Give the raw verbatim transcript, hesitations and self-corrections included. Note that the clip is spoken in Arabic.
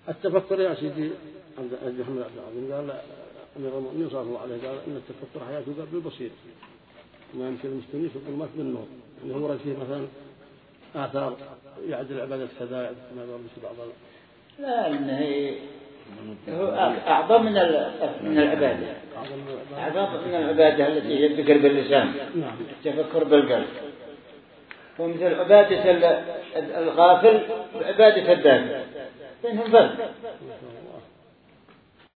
التفكر يا سيدي عند محمد عبد العظيم قال أمير المؤمنين صلى الله عليه قال إن التفكر حياة القلب البصير ما يمكن المسلمين في الظلمات بالنور اللي هو رأي فيه مثلا آثار يعدل عبادة كذا يعدل ما يقول في بعض لا إنه هو أعظم من من العبادة أعظم من العبادة التي هي الذكر باللسان التفكر بالقلب ومثل عبادة الغافل وعبادة الذاكر بينهم فرق